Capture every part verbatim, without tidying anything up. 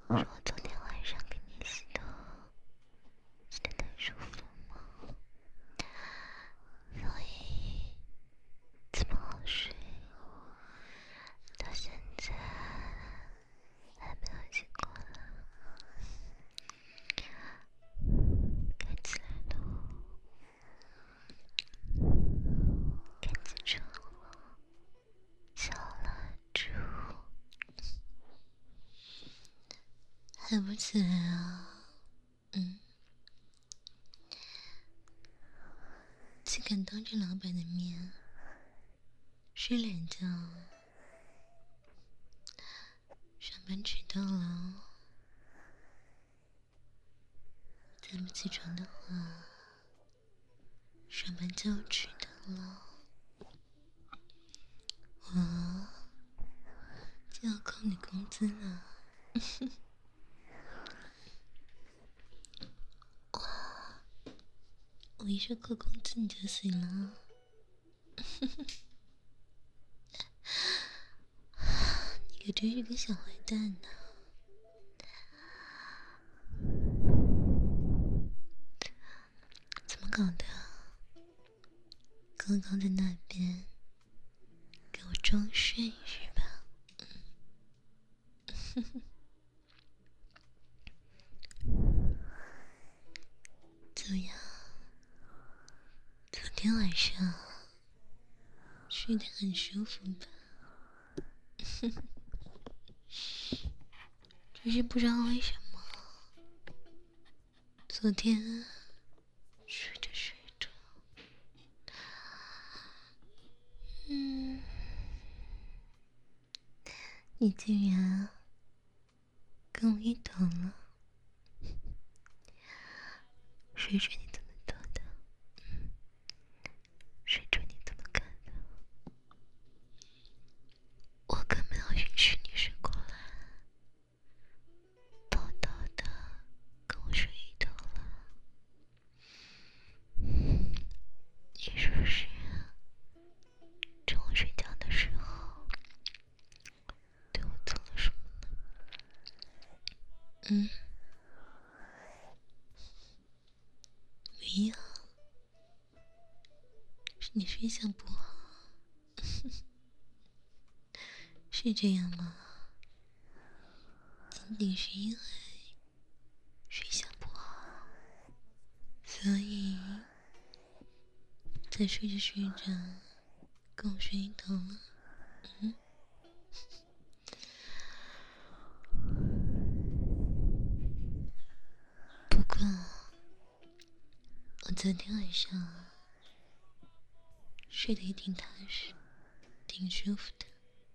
是我昨天晚上给你洗的，洗的太舒服了吗？所以这么好睡，到现在还没有醒过来，该起来了，该起床了，小蜡烛。还不起来啊？嗯，竟敢当着老板的面睡懒觉，上班迟到了，再不起床的话，上班就要迟到了，我就要扣你工资了。我一说扣工资你就醒了，你可真是个小坏蛋呢！怎么搞的？刚刚在那边给我装睡是吧？怎么样？昨天晚上睡得很舒服吧？只是不知道为什么，昨天睡着睡着，嗯，你竟然跟我一同了，水水你怎么做的？水水你怎么干的？我可没有允许你睡过来，偷偷的跟我睡一头了。你是不是趁我睡觉的时候对我做了什么呢？嗯，没有，是你睡相不好，是这样吗？仅仅是因为睡相不好，所以在睡着睡着跟我睡一头了。嗯，不过我昨天晚上睡得也挺踏实，挺舒服的。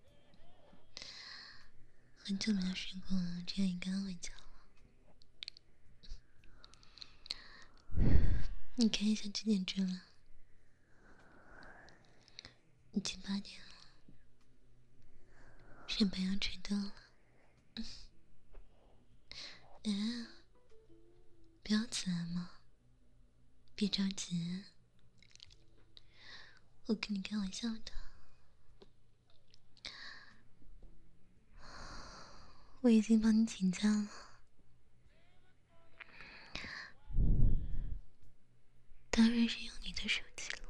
很久没有睡过这样一个安稳觉了。你看一下几点钟了？已经八点了，上班要迟到了。嗯，不要起来嘛，别着急，我跟你开玩笑的。我已经帮你请假了，当然是用你的手机了。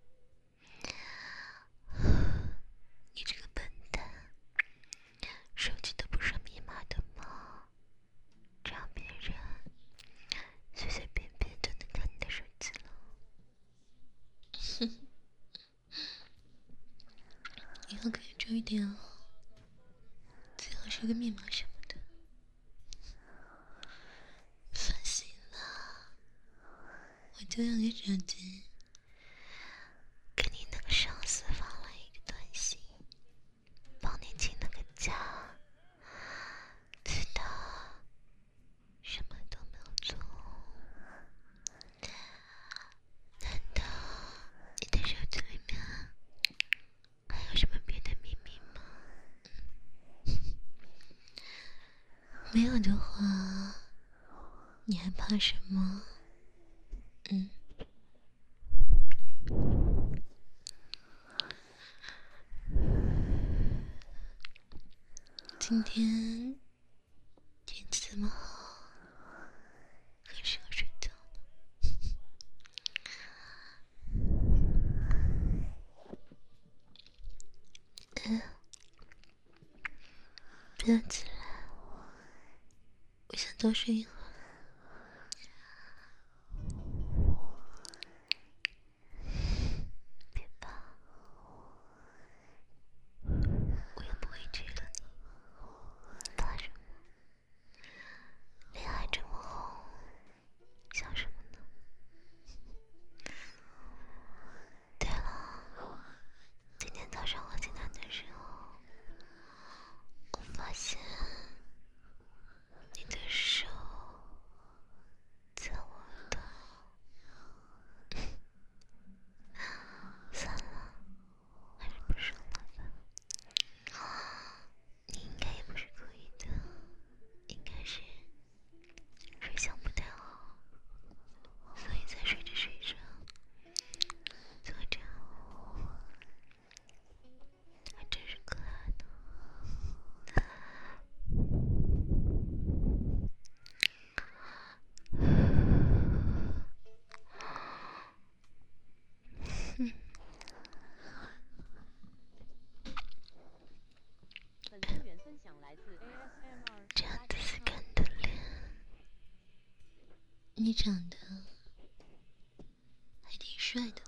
你这个笨蛋，手机都不设密码的吗？这样别人随随便便就能看你的手机了。以后可以注意点哦，最好是个密码什么的。放心啦，我就用你手机给你那个上司发了一个短信，帮你请了个假，其他什么都没有做。难道你的手机里面还有什么别的秘密吗？没有的话，你还怕什么？嗯。今天天气这么好，很适合睡觉呢。嗯，不要起来，我想多睡一会儿。别怕，我又不会追了你，怕什么？脸还这么红，想什么呢？对了，今天早上我进来的时候，我发现你的手在我的……算了，还是不说了吧。你应该也不是故意的，应该是睡相不太好，所以才睡着睡着就会这样。还真是可爱呢。嗯，这样子是看的脸，你长得还挺帅的，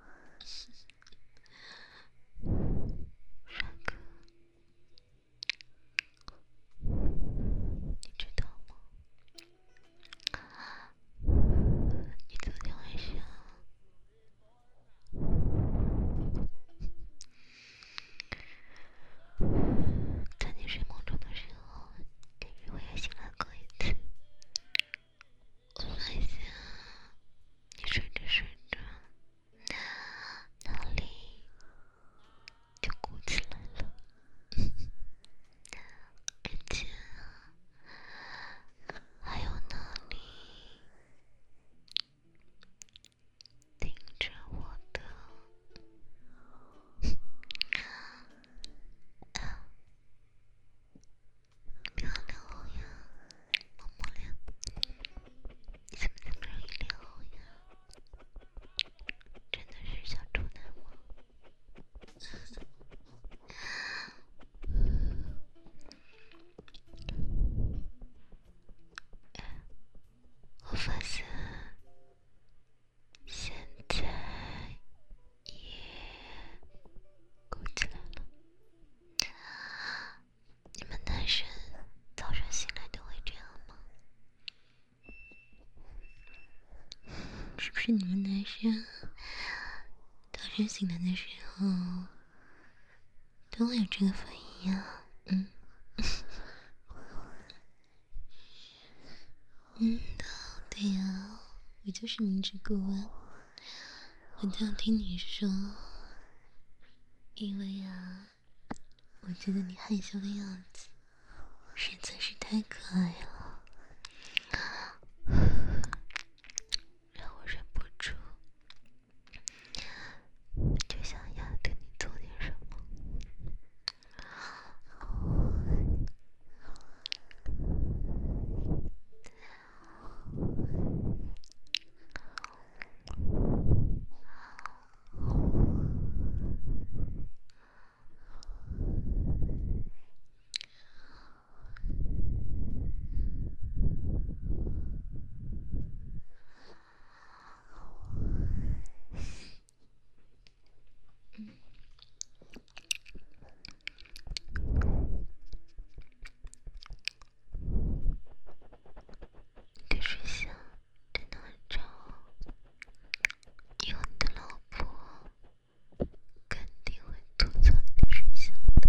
帅哥，你知道吗？你昨天晚上在你睡梦中的时候，感觉我也醒来过一次。我发现你睡着睡着，哪里就鼓起来了，而且还有哪里盯着我的。啊，不要脸红呀，摸摸脸，你怎么这么容易脸红呀？真的是小处男吗？我发现现在也鼓起来了。你们男生早上醒来都会这样吗？是不是你们男生早上醒来的时候都会有这个反应呀？嗯，嗯，对呀，我就是明知故问。我这样听你说，因为啊，我觉得你害羞的样子实在是太可爱了，让我忍不住就想要对你做点什么。你的水箱真的很长，以后你的老婆肯定会吐槽你的水箱的。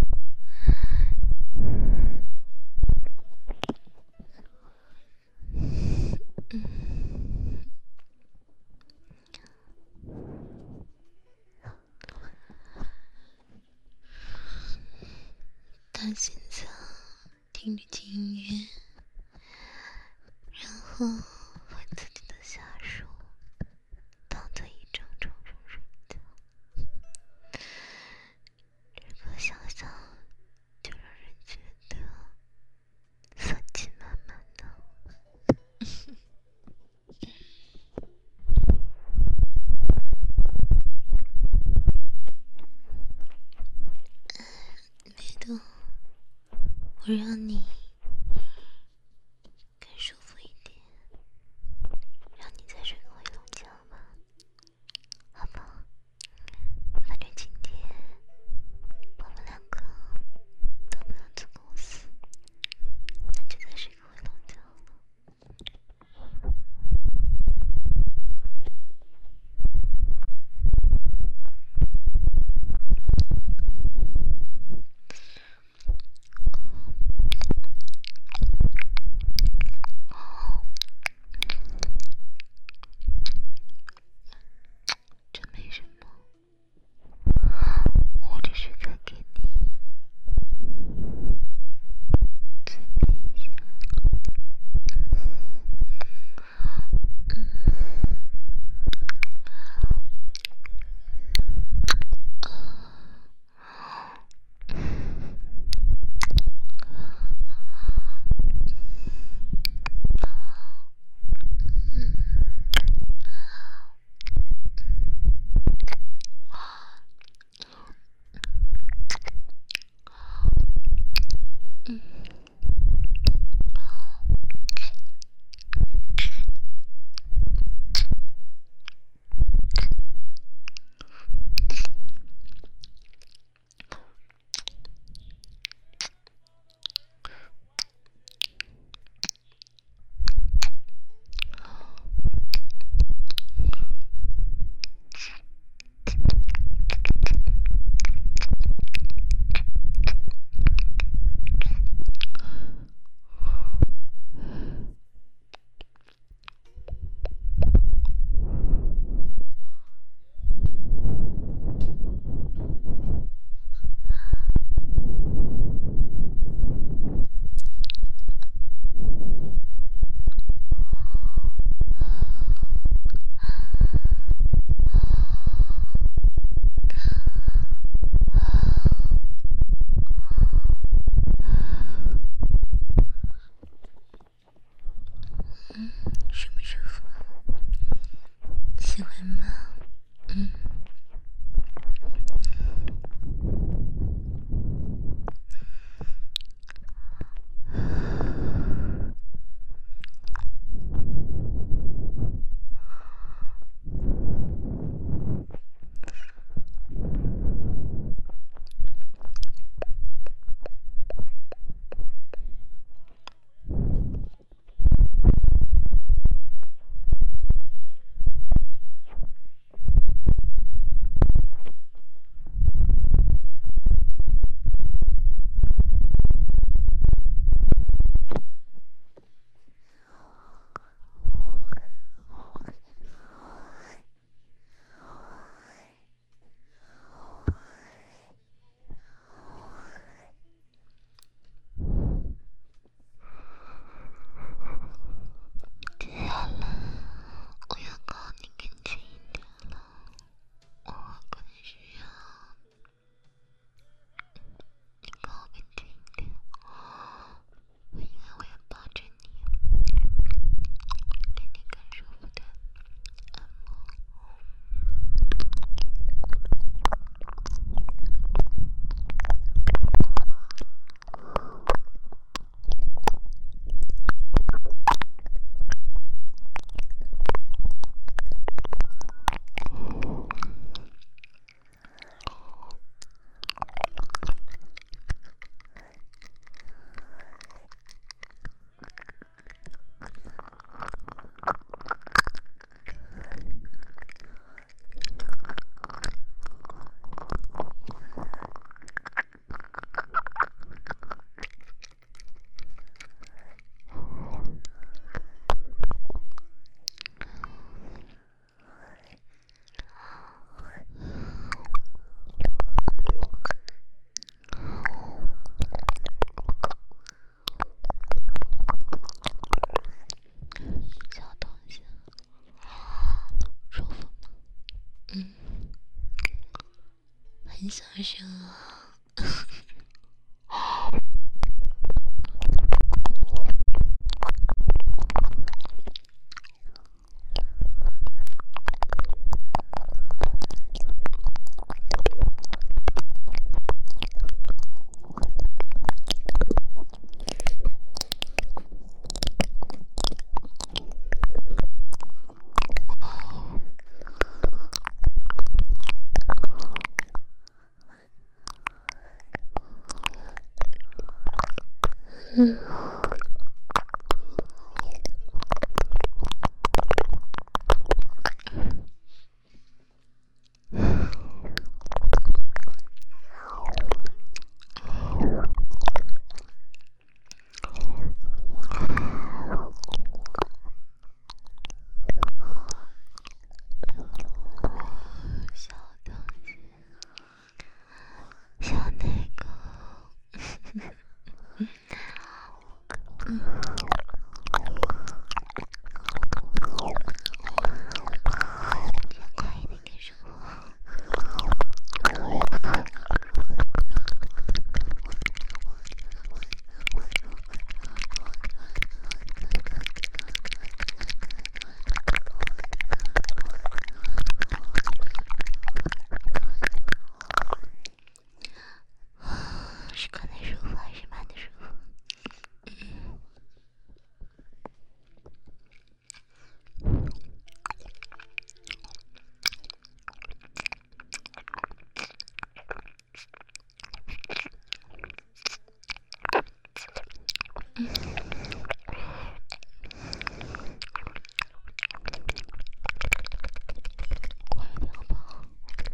嗯，他现在听着轻音乐，然后和自己的下属躺在一张床上睡觉，这个想想就让人觉得色气满满的。 我让你更舒服一点，让你再睡个回笼觉吧，好不好？反正今天我们两个都不用去公司，那就再睡个回笼觉了。这没什么，我只是在给你催眠一下。嗯。嗯，舒不舒服？喜欢吗？嗯。接下来我要靠你更近一点了，我更需要你靠我更近一点，因为我要抱着你，给你更舒服的按摩。小东西，舒服吗？嗯，很小声啊。 嗯。小东西，小奶狗，嗯，先快一点给说话。是快的舒服还是慢的舒服？快点好不好？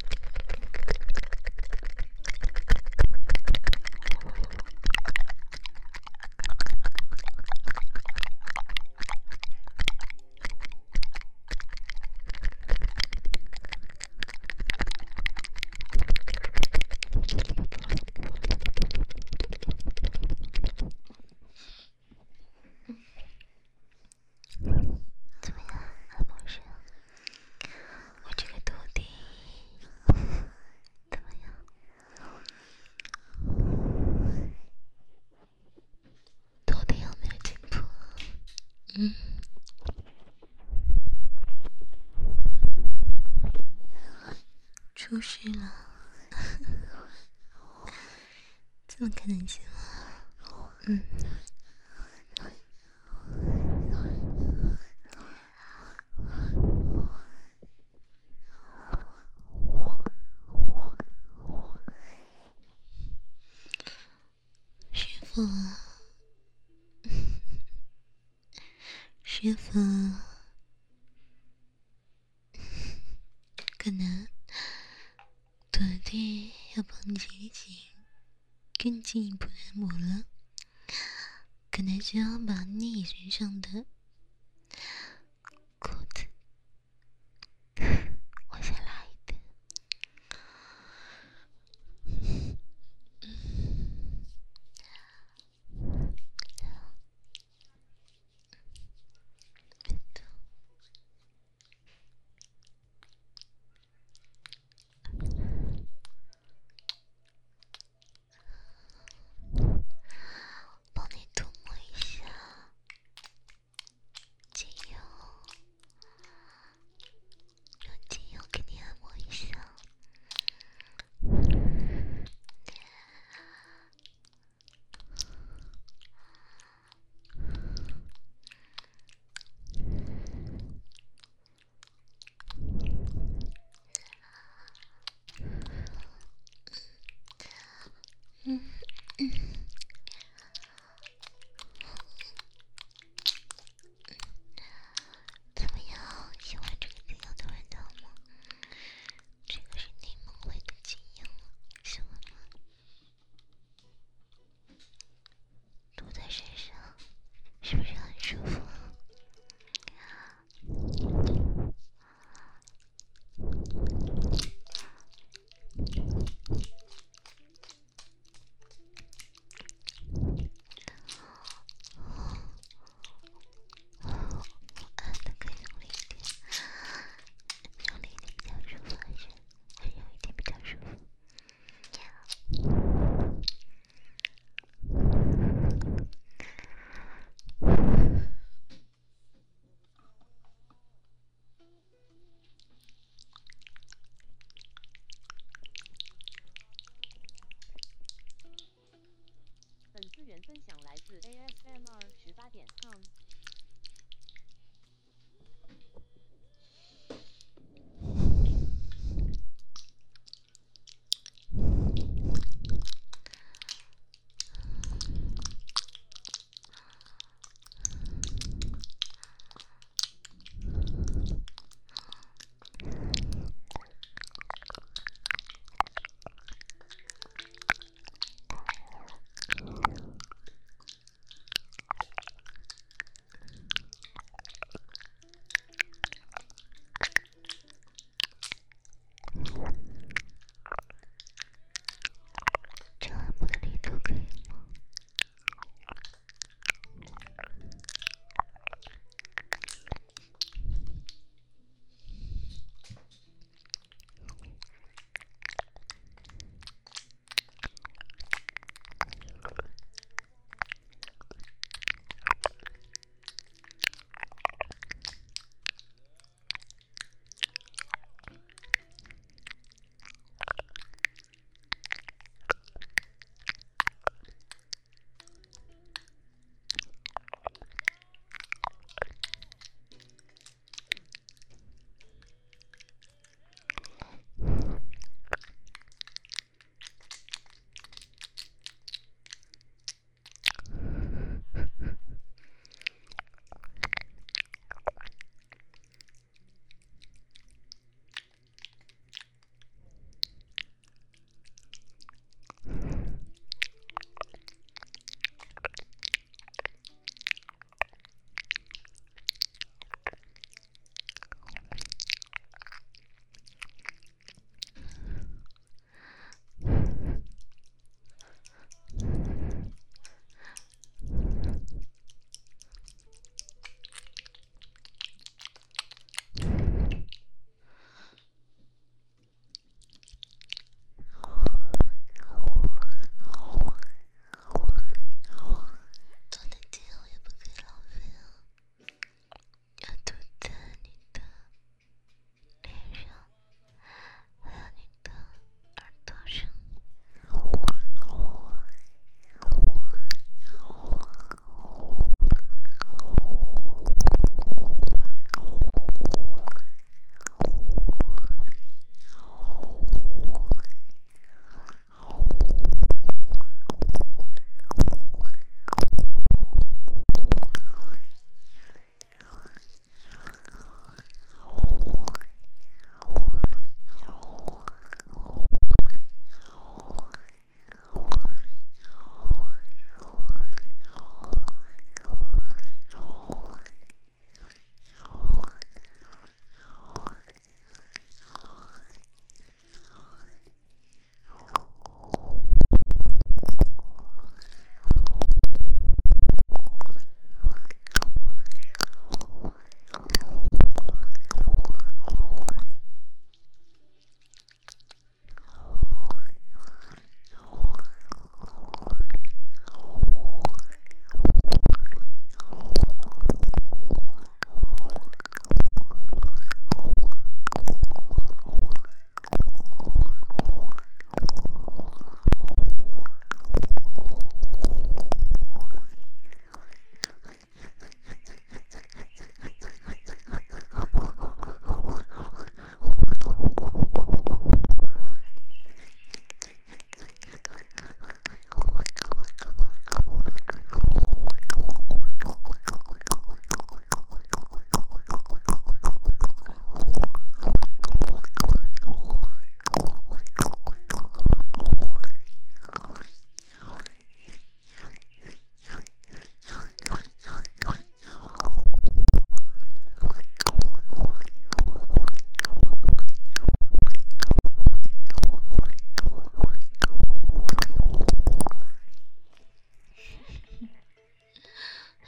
怎么样，按摩师？我这个徒弟怎么样？徒弟有没有进步？嗯。出事了？怎么可能行啊？嗯。师傅，师傅，可能徒弟要帮你进行更进一步的按摩了，可能需要把你身上的裤子往下拉一点。帮你涂抹一下精油，用精油给你按摩一下。嗯嗯。怎么样？喜欢这个精油的味道吗？这个是柠檬味的精油，喜欢吗？涂在身上，是不是很舒服？按的更用力一点，用力一点比较舒服，还是还是有一点比较舒服？ 本次原分享来自 A S M R 十八点 com。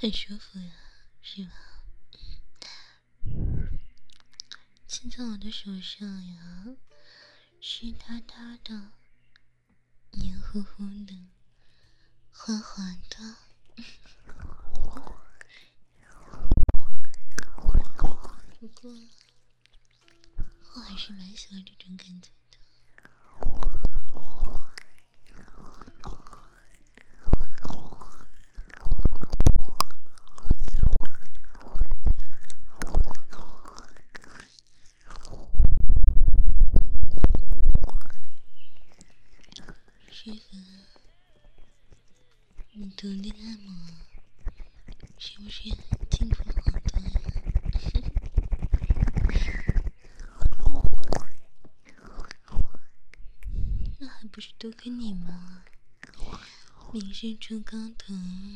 很舒服呀，是吧？现在我的手上呀，湿哒哒的，黏糊糊的，滑滑的。不过，我还是蛮喜欢这种感觉的。师傅，你独立按摩是不是进步了好多呀？那还不是多亏你吗？名师出高徒。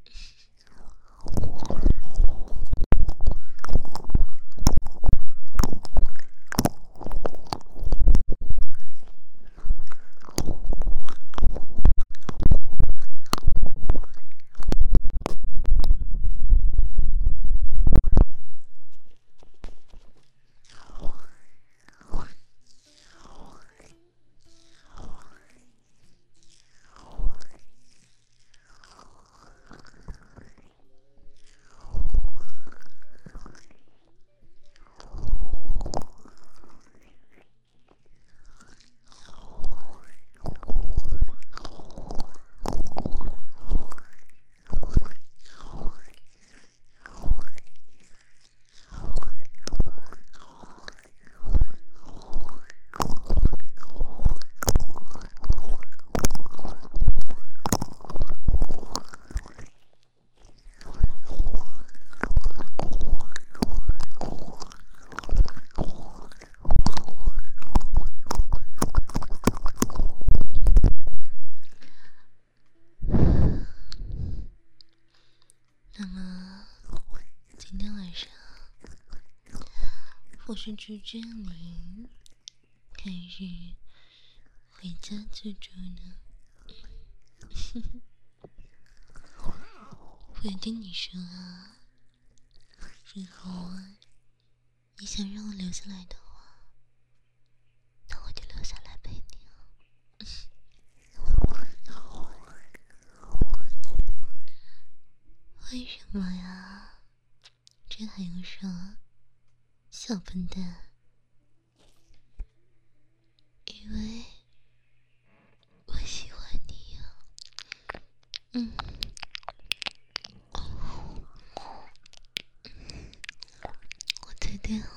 那么今天晚上我是住这里，还是回家居住呢？我有跟你说啊，如果你想让我留下来的话，那我就留下来陪你啊。为什么呀？这还用说？小笨蛋，因为我喜欢你呀。嗯，我最近啊，